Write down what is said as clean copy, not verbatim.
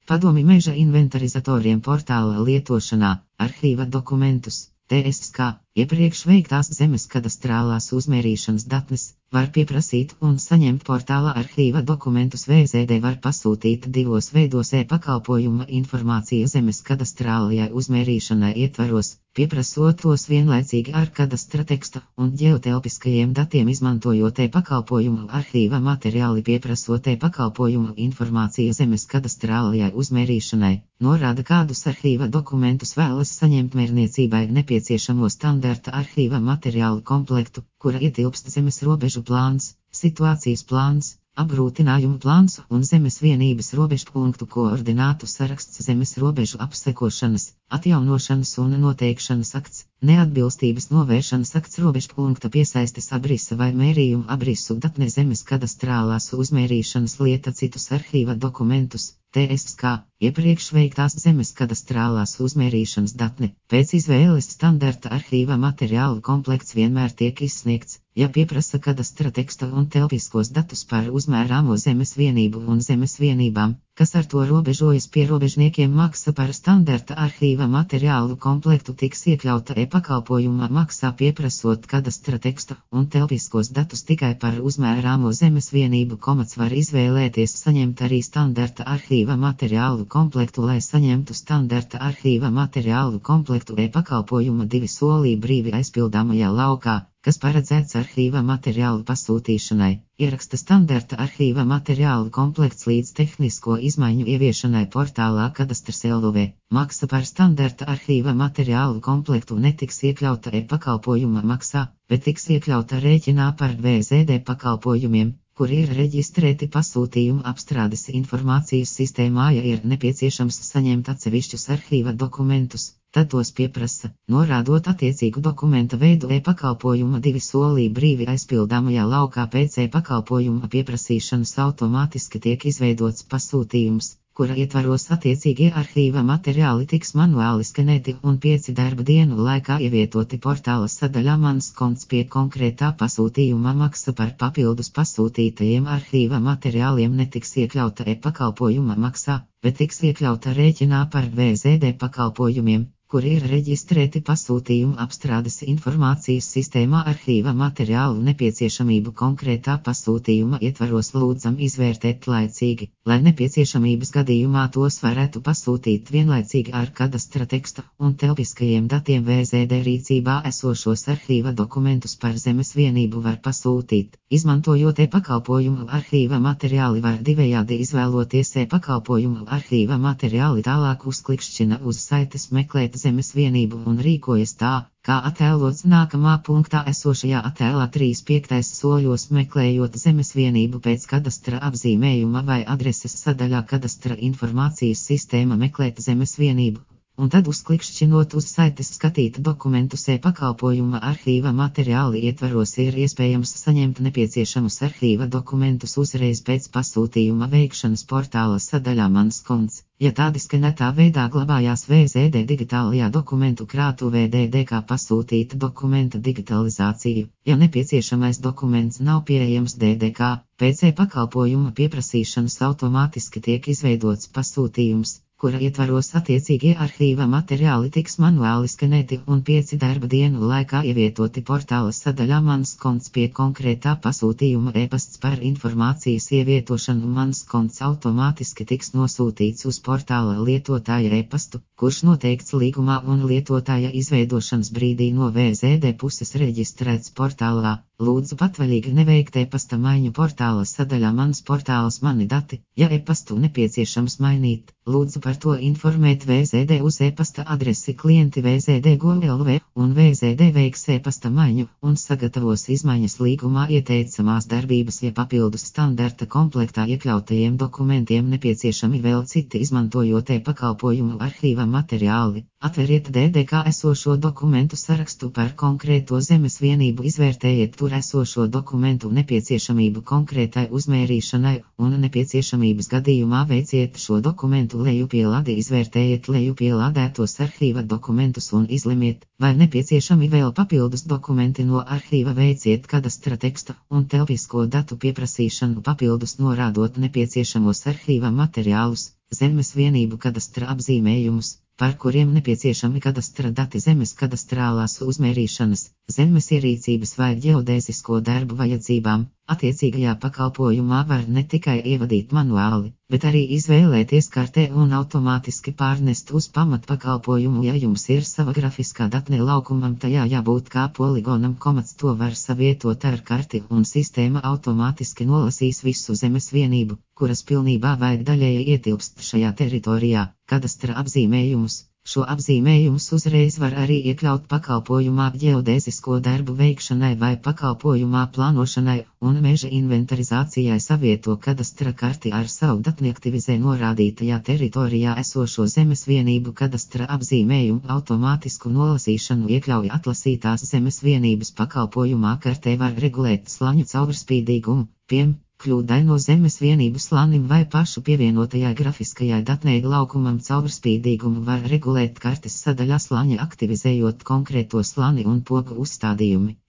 Padomi meža inventarizatoriem portāla lietošanā, arhīva dokumentus, TSK, iepriekš veiktās zemes kadastrālās uzmērīšanas datnes, var pieprasīt un saņemt portāla arhīva dokumentus. VZD var pasūtīt divos veidos e-pakalpojuma informāciju zemes kadastrālajai uzmērīšanai ietvaros, pieprasot tos vienlaicīgi ar kadastra teksta un ģeotelpiskajiem datiem, izmantojot e-pakalpojumu arhīva materiāli, pieprasot e-pakalpojumu informāciju zemes kadastrālajai uzmērīšanai, norāda, kādus arhīva dokumentus vēlas saņemt mērniecībai nepieciešamo standarta arhīva materiālu komplektu, kura ietilpst zemes robežu plāns, situācijas plāns, apgrūtinājumu plāns un zemes vienības robežpunktu koordinātu saraksts, zemes robežu apsekošanas, atjaunošanas un noteikšanas akts, neatbilstības novēršanas akts, robežpunkta piesaistes abrisa vai mērījuma abrisu datne, zemes kadastrālās uzmērīšanas lieta, citus arhīva dokumentus, TSK, iepriekš veiktās zemes kadastrālās uzmērīšanas datne. Pēc izvēles standarta arhīva materiālu komplekts vienmēr tiek izsniegts, ja pieprasa kadastra teksta un telpiskos datus par uzmērāmo zemes vienību un zemes vienībām, kas ar to robežojas. Pierobežniekiem maksa par standarta arhīva materiālu komplektu tiks iekļauta e-pakalpojuma maksā, pieprasot kadastra teksta un telpiskos datus tikai par uzmērāmo zemes vienību. Var izvēlēties saņemt arī standarta arhīva materiālu komplektu. Lai saņemtu standarta arhīva materiālu komplektu, e-pakalpojuma 2 solī brīvi aizpildāmajā laukā, kas paredzēts arhīva materiālu pasūtīšanai, ieraksta standarta arhīva materiālu komplekts līdz tehnisko izmaiņu ieviešanai portālā Kadastrs LV. Maksa par standarta arhīva materiālu komplektu netiks iekļauta e-pakalpojuma maksā, bet tiks iekļauta rēķinā par VZD pakalpojumiem, kuri ir reģistrēti pasūtījuma apstrādes informācijas sistēmā. Ja ir nepieciešams saņemt atsevišķus arhīva dokumentus, tad tos pieprasa, norādot attiecīgu dokumenta veidu e-pakalpojuma 2 solī brīvi aizpildāmajā laukā. Pēc e-pakalpojuma pieprasīšanas automātiski tiek izveidots pasūtījums, kura ietvaros attiecīgie arhīva materiāli tiks manuāli skenēti un 5 darba dienu laikā ievietoti portāla sadaļā Mans konts. Pie konkrētā pasūtījuma maksa par papildus pasūtītajiem arhīva materiāliem netiks iekļauta e-pakalpojuma maksā, bet tiks iekļauta rēķinā par VZD pakalpojumiem, kuri ir reģistrēti pasūtījuma apstrādes informācijas sistēmā. Arhīva materiālu nepieciešamību konkrētā pasūtījuma ietvaros lūdzam izvērtēt laicīgi, lai nepieciešamības gadījumā tos varētu pasūtīt vienlaicīgi ar kadastra teksta un telpiskajiem datiem. VZD rīcībā esošos arhīva dokumentus par zemes vienību var pasūtīt, izmantojot e-pakalpojumu. Arhīva materiāli var divējādi izvēloties e-pakalpojumu arhīva materiāli, tālāk uzklikšķina uz saites meklēt zemes vienību un rīkojas tā, kā attēlots nākamā punktā esošajā attēlā 3.5. soļos, meklējot zemes vienību pēc kadastra apzīmējuma vai adreses sadaļā Kadastra informācijas sistēma, meklēt zemes vienību, un tad uzklikšķinot uz saites skatīt dokumentus. E-pakalpojuma arhīva materiāli ietvaros ir iespējams saņemt nepieciešamus arhīva dokumentus uzreiz pēc pasūtījuma veikšanas portāla sadaļā Mans konts, ja tādi skenētā veidā glabājās VZD digitālajā dokumentu krātuvē. DDK pasūtīta dokumenta digitalizāciju. Ja nepieciešamais dokuments nav pieejams DDK, pēc e-pakalpojuma pieprasīšanas automātiski tiek izveidots pasūtījums, kura ietvaros attiecīgie arhīva materiāli tiks manuāli skenēti un 5 darba dienu laikā ievietoti portāla sadaļā Mans konts. Pie konkrētā pasūtījuma e-pasts par informācijas ievietošanu Mans konts automātiski tiks nosūtīts uz portāla lietotāja e-pastu, kurš noteikts līgumā un lietotāja izveidošanas brīdī no VZD puses reģistrēts portālā. Lūdzu patvaļīgi neveikt e-pasta maiņu portāla sadaļā Mans portāls Mani dati. Ja e-pastu nepieciešams mainīt, lūdzu par to informēt VZD uz e-pasta adresi klienti VZD.gov.lv, un VZD veiks e-pasta maiņu un sagatavos izmaiņas līgumā ieteicamās darbības. Ja papildus standarta komplektā iekļautajiem dokumentiem nepieciešami vēl citi, izmantojot e-pakalpojumu arhīva materiāli, atveriet DDK esošo dokumentu sarakstu par konkrēto zemes vienību, izvērtējiet tur esošo dokumentu nepieciešamību konkrētai uzmērīšanai un nepieciešamības gadījumā veiciet šo dokumentu lejupielādi, izvērtējiet lejupielādētos arhīva dokumentus un izlemiet, vai nepieciešami vēl papildus dokumenti no arhīva. Veiciet kadastra teksta un telpisko datu pieprasīšanu papildus, norādot nepieciešamos arhīva materiālus. zemes vienību kadastra apzīmējumus, par kuriem nepieciešami kadastra dati zemes kadastrālās uzmērīšanas, zemes ierīcības vai ģeodēzisko darbu vajadzībām. Attiecīgajā pakalpojumā var ne tikai ievadīt manuāli, bet arī izvēlēties kartē un automātiski pārnest uz pamatpakalpojumu, ja jums ir sava grafiskā datne laukumam, tajā jābūt kā poligonam, to var savietot ar karti un sistēma automātiski nolasīs visu zemes vienību, kuras pilnībā vai daļēji ietilpst šajā teritorijā, kadastra apzīmējumus. Šo apzīmējumus uzreiz var arī iekļaut pakalpojumā ģeodēzisko darbu veikšanai vai pakalpojumā plānošanai un meža inventarizācijai. Savieto kadastra karti ar savu datni, aktivizē norādītajā teritorijā esošo zemes vienību kadastra apzīmējumu automātisku nolasīšanu, iekļauj atlasītās zemes vienības pakalpojumā. Kartē var regulēt slaņu caurspīdīgumu, kļūdaino zemes vienību slanim vai pašu pievienotajai grafiskajai datnei laukumam. Caurspīdīgumu var regulēt kartes sadaļā slaņa, aktivizējot konkrēto slani un pogu uzstādījumi.